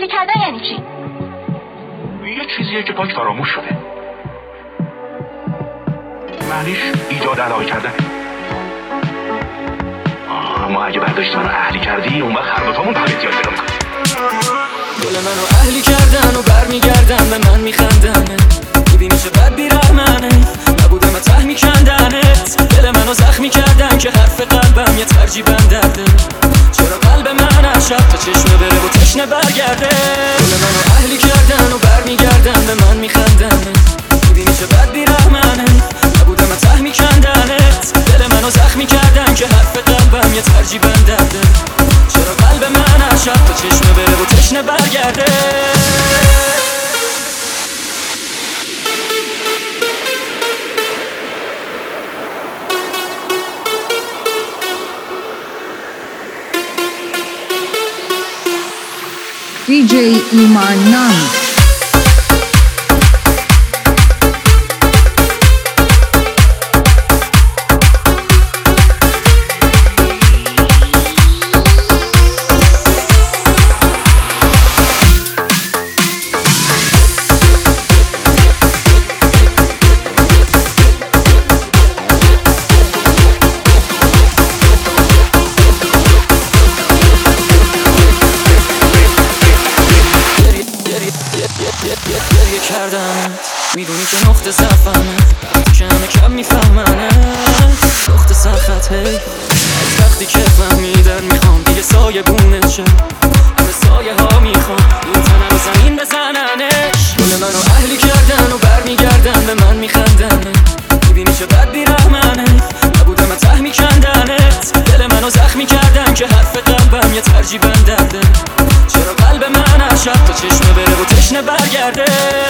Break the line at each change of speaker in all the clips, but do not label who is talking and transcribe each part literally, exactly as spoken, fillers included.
اهلی کردن یعنی چی؟
یه چیزیه که پاک فراموش شده. معنیش ایجاد علاقه کردن. اما اگه برداشت منو اهلی کردی اون وقت هر دوتامون به هم احتیاج پیدا میکنیم.
دل منو اهلی کردن و برمیگردن به من میخندن، میبینی چه بد بیرحمنه، نبودم ته میکندنت. دل منو زخمی کردن که حرف قلبم یه ترجیبم درده. چرا قلب من از شب تا چشمه بره و تشنه برگرده؟ دل منو اهلی کردن و برمیگردن به من میخندن، میبینی چه بد بیرحمنه، نبودم ته میکندنت. دل منو زخمی کردن که حرف قلبم یه ترجیبم درده. چرا قلب من از شب تا چشمه بره و تشنه برگرده؟
دی جی ایمان نامی.
میدونی که نقطه ضعفمه، که همه کم میفهمنه. نقطه سخت هی از وقتی که فهمیدن میخوام دیگه سایه بونت شه. همه سایه ها میخوام این تنه رو زمین بزننش. دل منو اهلی کردن و برمیگردن به من میخندن، میبینی چه بد بیرحمنه، نبودم ته میکندنت. دل منو زخمی کردن که حرف قلبم یه ترجیبم درده. چرا قلب من از شب تا چشمه بره و تشنه برگرده؟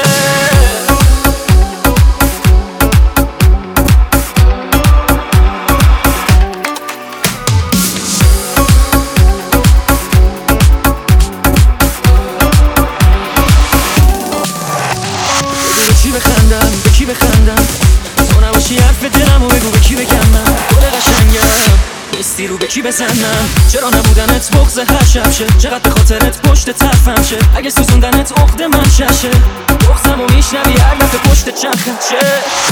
بخندم به کی بخندم؟ تو نباشی حرف دلمو بگو به کی بگم من گل قشنگم نیستی رو به کی بزنم؟ چرا نبودنت بغض هر شب شه؟ چقدر به خاطرت پشت طرفم شه؟ اگه سوزوندنت عقد من ششه، بغضمو میشنوی هر دفعه پشت چند خط شه.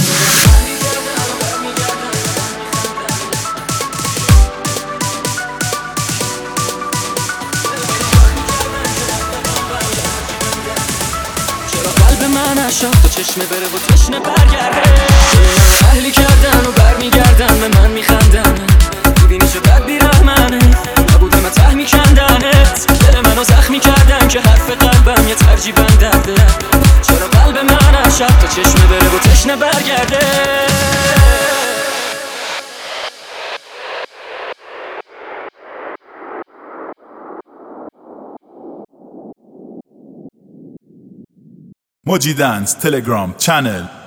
من اشاق تا چشمه بره و تشنه برگرده. دل اهلی کردن و برمیگردن به من میخندن، میبینی چه بد بیرحمنه، نبودم ته میکندنت. دل منو زخمی کردن که حرف قلبم یه ترجیبم درده. چرا قلب من اشاق تا چشمه بره و تشنه برگرده؟
موجی دنس تلگرام چنل